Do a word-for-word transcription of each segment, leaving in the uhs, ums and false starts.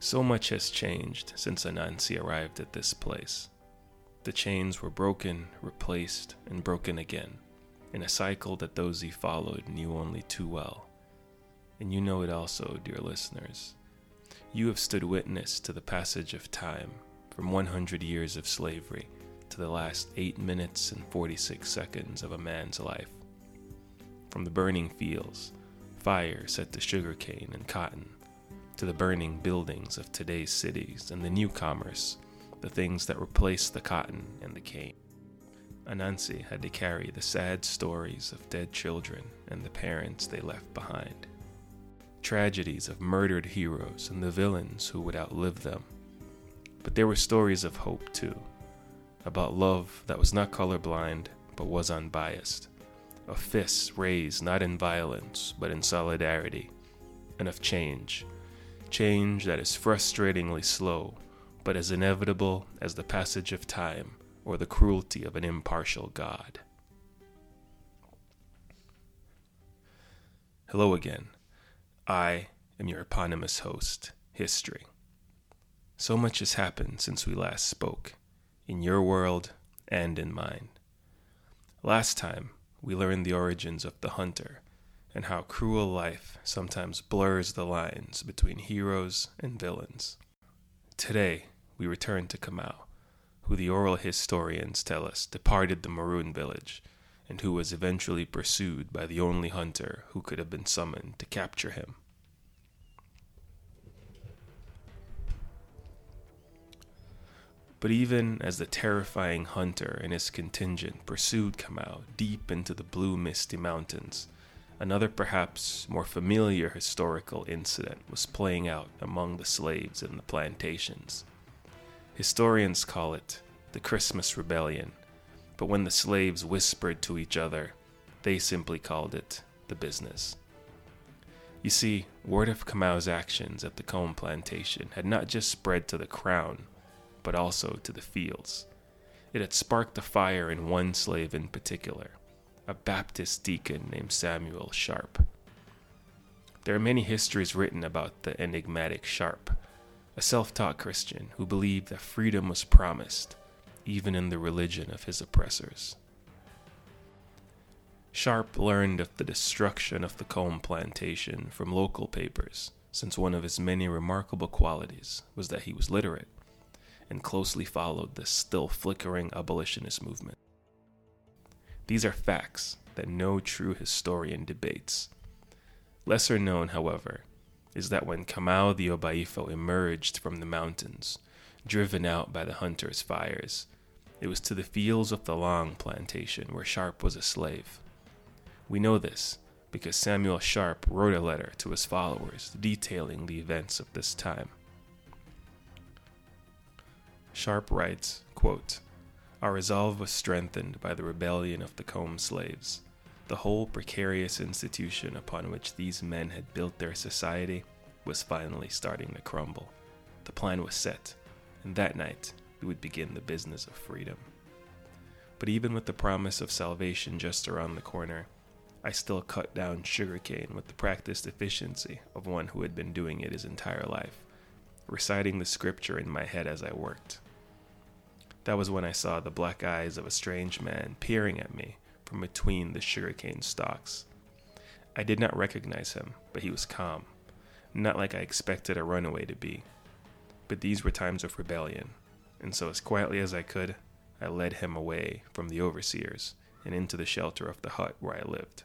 So much has changed since Anansi arrived at this place. The chains were broken, replaced, and broken again, in a cycle that those he followed knew only too well. And you know it also, dear listeners. You have stood witness to the passage of time from one hundred years of slavery to the last eight minutes and forty-six seconds of a man's life. From the burning fields, fire set to sugarcane and cotton, to the burning buildings of today's cities and the new commerce, the things that replaced the cotton and the cane. Anansi had to carry the sad stories of dead children and the parents they left behind. Tragedies of murdered heroes and the villains who would outlive them. But there were stories of hope too, about love that was not colorblind but was unbiased, of fists raised not in violence but in solidarity, and of change, change that is frustratingly slow but as inevitable as the passage of time or the cruelty of an impartial God. Hello again. I am your eponymous host, History. So much has happened since we last spoke, in your world and in mine. Last time, we learned the origins of the hunter and how cruel life sometimes blurs the lines between heroes and villains. Today, we return to Kamau, who the oral historians tell us departed the Maroon village and who was eventually pursued by the only hunter who could have been summoned to capture him. But even as the terrifying hunter and his contingent pursued Kamau deep into the blue misty mountains, another perhaps more familiar historical incident was playing out among the slaves in the plantations. Historians call it the Christmas Rebellion, but when the slaves whispered to each other, they simply called it the business. You see, word of Kamau's actions at the Combe plantation had not just spread to the crown, but also to the fields. It had sparked a fire in one slave in particular, a Baptist deacon named Samuel Sharp. There are many histories written about the enigmatic Sharp, a self-taught Christian who believed that freedom was promised, even in the religion of his oppressors. Sharp learned of the destruction of the Combe plantation from local papers, since one of his many remarkable qualities was that he was literate and closely followed the still flickering abolitionist movement. These are facts that no true historian debates. Lesser known, however, is that when Kamau the Obaifo emerged from the mountains, driven out by the hunters' fires, it was to the fields of the Long plantation where Sharp was a slave. We know this because Samuel Sharp wrote a letter to his followers detailing the events of this time. Sharp writes, quote, "Our resolve was strengthened by the rebellion of the Combe slaves. The whole precarious institution upon which these men had built their society was finally starting to crumble. The plan was set, and that night we would begin the business of freedom. But even with the promise of salvation just around the corner, I still cut down sugarcane with the practiced efficiency of one who had been doing it his entire life, reciting the scripture in my head as I worked. That was when I saw the black eyes of a strange man peering at me from between the sugarcane stalks. I did not recognize him, but he was calm, not like I expected a runaway to be. But these were times of rebellion, and so as quietly as I could, I led him away from the overseers and into the shelter of the hut where I lived.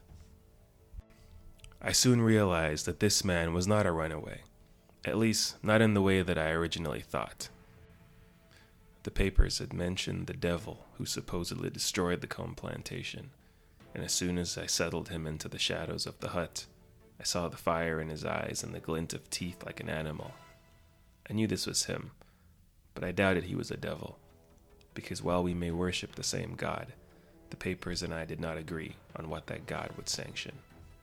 I soon realized that this man was not a runaway, at least not in the way that I originally thought. The papers had mentioned the devil who supposedly destroyed the Combe plantation, and as soon as I settled him into the shadows of the hut, I saw the fire in his eyes and the glint of teeth like an animal. I knew this was him, but I doubted he was a devil, because while we may worship the same God, the papers and I did not agree on what that God would sanction.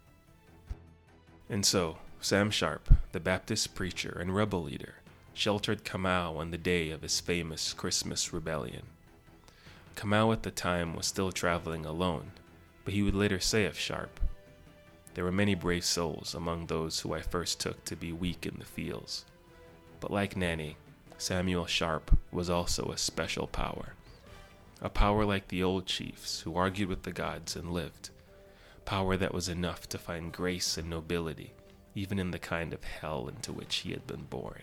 And so, Sam Sharp, the Baptist preacher and rebel leader, sheltered Kamau on the day of his famous Christmas rebellion. Kamau at the time was still traveling alone, but he would later say of Sharp, "There were many brave souls among those who I first took to be weak in the fields. But like Nanny, Samuel Sharp was also a special power. A power like the old chiefs who argued with the gods and lived. Power that was enough to find grace and nobility, even in the kind of hell into which he had been born.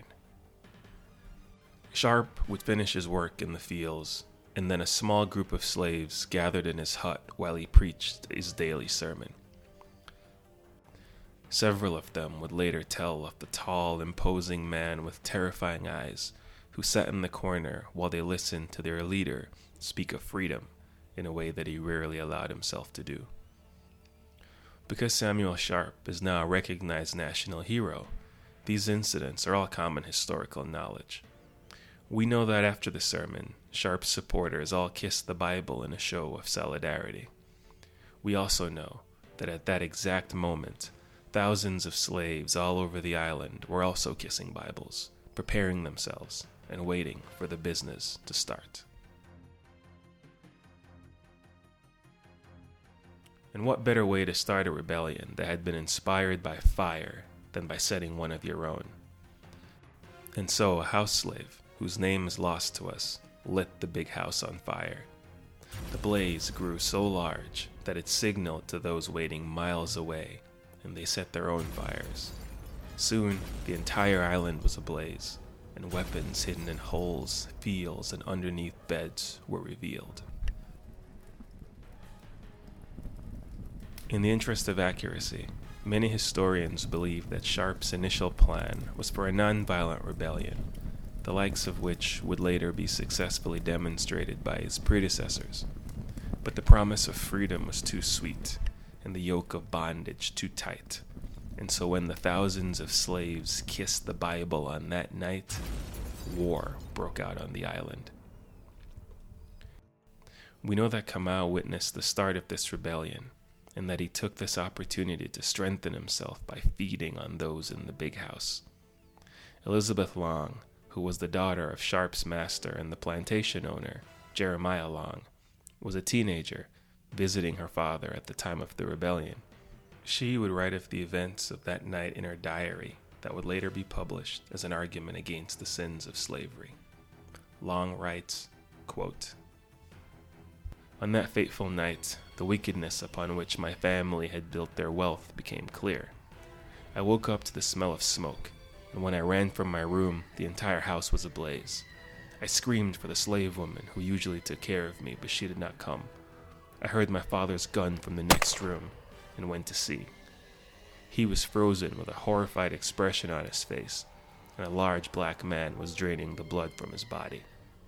Sharp would finish his work in the fields, and then a small group of slaves gathered in his hut while he preached his daily sermon. Several of them would later tell of the tall, imposing man with terrifying eyes who sat in the corner while they listened to their leader speak of freedom in a way that he rarely allowed himself to do. Because Samuel Sharp is now a recognized national hero, these incidents are all common historical knowledge. We know that after the sermon, Sharp's supporters all kissed the Bible in a show of solidarity. We also know that at that exact moment, thousands of slaves all over the island were also kissing Bibles, preparing themselves and waiting for the business to start. And what better way to start a rebellion that had been inspired by fire than by setting one of your own? And so a house slave, whose name is lost to us, lit the big house on fire. The blaze grew so large that it signaled to those waiting miles away, and they set their own fires. Soon, the entire island was ablaze, and weapons hidden in holes, fields, and underneath beds were revealed. In the interest of accuracy, many historians believe that Sharp's initial plan was for a non-violent rebellion, the likes of which would later be successfully demonstrated by his predecessors. But the promise of freedom was too sweet, and the yoke of bondage too tight. And so when the thousands of slaves kissed the Bible on that night, war broke out on the island. We know that Kamau witnessed the start of this rebellion, and that he took this opportunity to strengthen himself by feeding on those in the big house. Elizabeth Long, who was the daughter of Sharp's master and the plantation owner, Jeremiah Long, was a teenager visiting her father at the time of the rebellion. She would write of the events of that night in her diary that would later be published as an argument against the sins of slavery. Long writes, quote, "On that fateful night, the wickedness upon which my family had built their wealth became clear. I woke up to the smell of smoke, and when I ran from my room, the entire house was ablaze. I screamed for the slave woman who usually took care of me, but she did not come. I heard my father's gun from the next room and went to see. He was frozen with a horrified expression on his face, and a large black man was draining the blood from his body.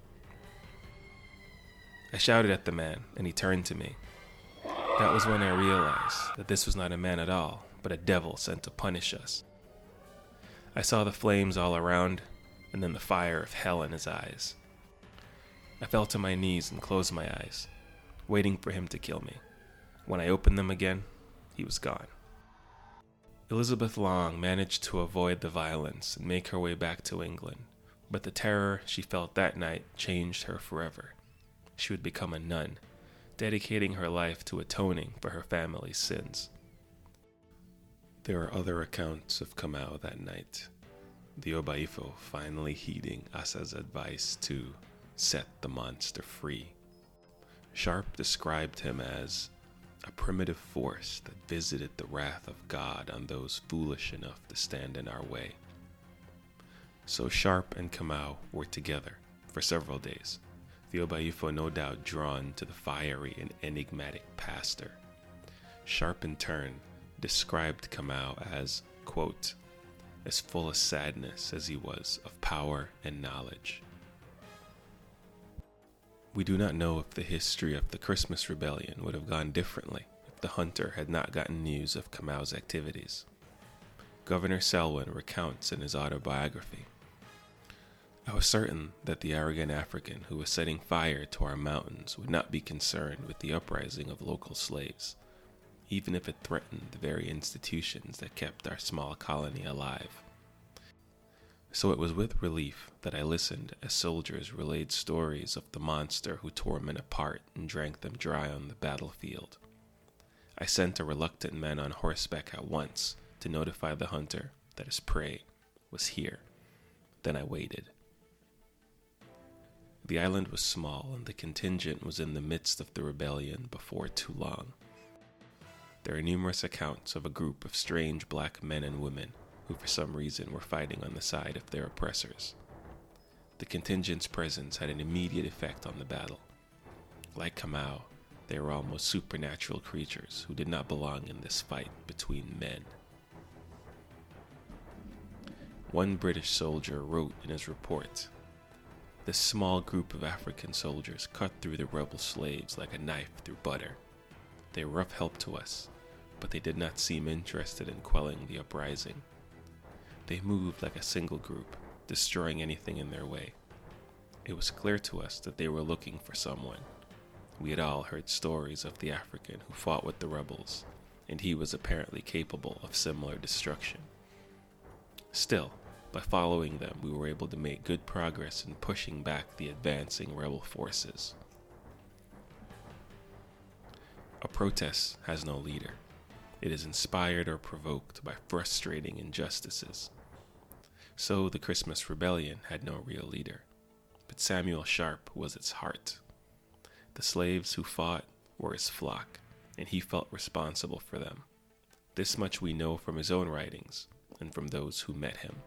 I shouted at the man, and he turned to me. That was when I realized that this was not a man at all, but a devil sent to punish us. I saw the flames all around, and then the fire of hell in his eyes. I fell to my knees and closed my eyes, waiting for him to kill me. When I opened them again, he was gone." Elizabeth Long managed to avoid the violence and make her way back to England, but the terror she felt that night changed her forever. She would become a nun, dedicating her life to atoning for her family's sins. There are other accounts of Kamau that night, the Obaifo finally heeding Asa's advice to set the monster free. Sharp described him as a primitive force that visited the wrath of God on those foolish enough to stand in our way. So Sharp and Kamau were together for several days, the Obaifo no doubt drawn to the fiery and enigmatic pastor. Sharp in turn described Kamau as, quote, as full of sadness as he was of power and knowledge. We do not know if the history of the Christmas Rebellion would have gone differently if the hunter had not gotten news of Kamau's activities. Governor Selwyn recounts in his autobiography, "I was certain that the arrogant African who was setting fire to our mountains would not be concerned with the uprising of local slaves, even if it threatened the very institutions that kept our small colony alive. So it was with relief that I listened as soldiers relayed stories of the monster who tore men apart and drank them dry on the battlefield. I sent a reluctant man on horseback at once to notify the hunter that his prey was here. Then I waited. The island was small, and the contingent was in the midst of the rebellion before too long. There are numerous accounts of a group of strange black men and women who for some reason were fighting on the side of their oppressors. The contingent's presence had an immediate effect on the battle. Like Kamau, they were almost supernatural creatures who did not belong in this fight between men. One British soldier wrote in his report, "This small group of African soldiers cut through the rebel slaves like a knife through butter. They were of help to us, but they did not seem interested in quelling the uprising. They moved like a single group, destroying anything in their way. It was clear to us that they were looking for someone. We had all heard stories of the African who fought with the rebels, and he was apparently capable of similar destruction. Still, by following them, we were able to make good progress in pushing back the advancing rebel forces." A protest has no leader. It is inspired or provoked by frustrating injustices. So the Christmas Rebellion had no real leader, but Samuel Sharp was its heart. The slaves who fought were his flock, and he felt responsible for them. This much we know from his own writings and from those who met him.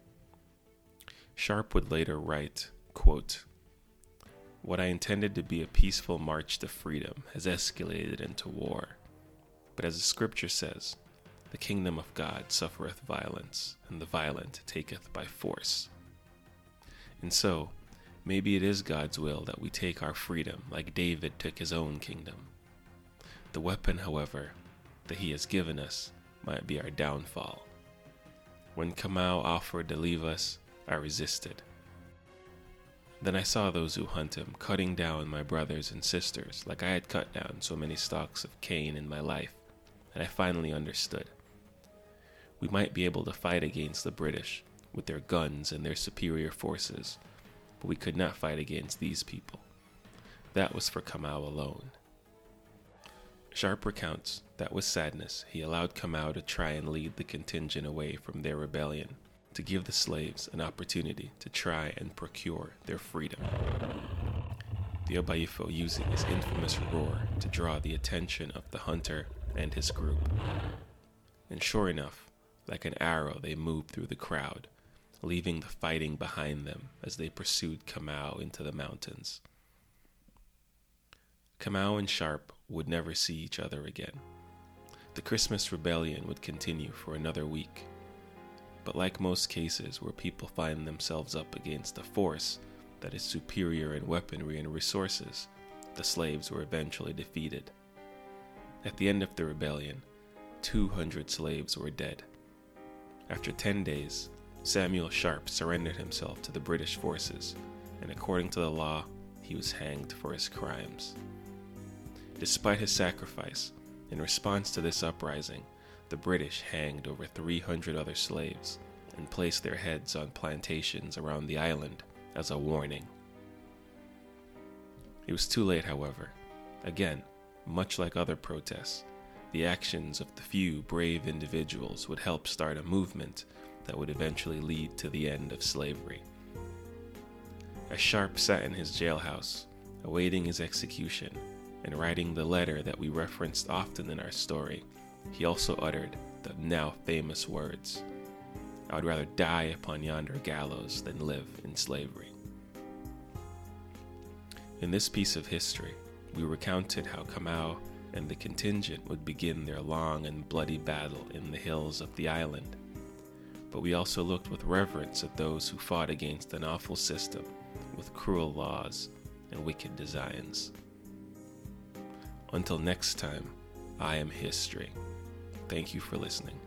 Sharp would later write, quote, "What I intended to be a peaceful march to freedom has escalated into war. But as the scripture says, the kingdom of God suffereth violence, and the violent taketh by force. And so, maybe it is God's will that we take our freedom like David took his own kingdom. The weapon, however, that he has given us might be our downfall. When Kamau offered to leave us, I resisted. Then I saw those who hunt him cutting down my brothers and sisters like I had cut down so many stalks of cane in my life, and I finally understood. We might be able to fight against the British with their guns and their superior forces, but we could not fight against these people. That was for Kamau alone." Sharp recounts that with sadness he allowed Kamau to try and lead the contingent away from their rebellion, to give the slaves an opportunity to try and procure their freedom. The Obaifo using his infamous roar to draw the attention of the hunter and his group. And sure enough, like an arrow they moved through the crowd, leaving the fighting behind them as they pursued Kamau into the mountains. Kamau and Sharp would never see each other again. The Christmas Rebellion would continue for another week. But like most cases where people find themselves up against a force that is superior in weaponry and resources, the slaves were eventually defeated. At the end of the rebellion, two hundred slaves were dead. After ten days, Samuel Sharp surrendered himself to the British forces, and according to the law, he was hanged for his crimes. Despite his sacrifice, in response to this uprising, the British hanged over three hundred other slaves and placed their heads on plantations around the island as a warning. It was too late, however. Again, much like other protests, the actions of the few brave individuals would help start a movement that would eventually lead to the end of slavery. As Sharp sat in his jailhouse, awaiting his execution, and writing the letter that we referenced often in our story, he also uttered the now famous words, "I would rather die upon yonder gallows than live in slavery." In this piece of history, we recounted how Kamau and the contingent would begin their long and bloody battle in the hills of the island. But we also looked with reverence at those who fought against an awful system with cruel laws and wicked designs. Until next time, I am History. Thank you for listening.